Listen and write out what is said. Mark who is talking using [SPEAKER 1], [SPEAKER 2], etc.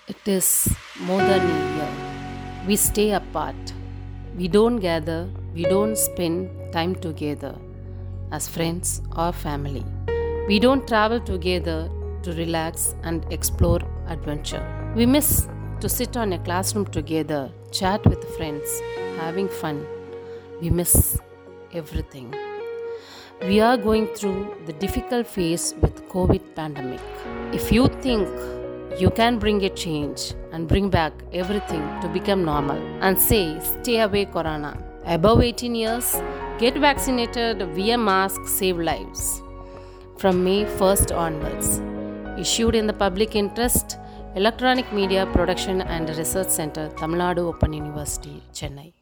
[SPEAKER 1] It is more than a year. We stay apart. We don't gather. We don't spend time together as friends or family. We don't travel together to relax and explore adventure. We miss to sit on a classroom together, chat with friends, having fun. We miss everything. We are going through the difficult phase with COVID pandemic. If you think you can bring a change and bring back everything to become normal and say stay away corona. Above 18 years, get vaccinated, wear mask, save lives. From May 1st onwards. Issued in the public interest, Electronic Media Production and Research Center, Tamil Nadu Open University, Chennai.